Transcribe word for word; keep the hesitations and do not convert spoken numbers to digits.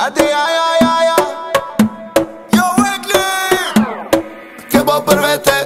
Hadi ya ya ya ya. Yo Weekly. Che può permettere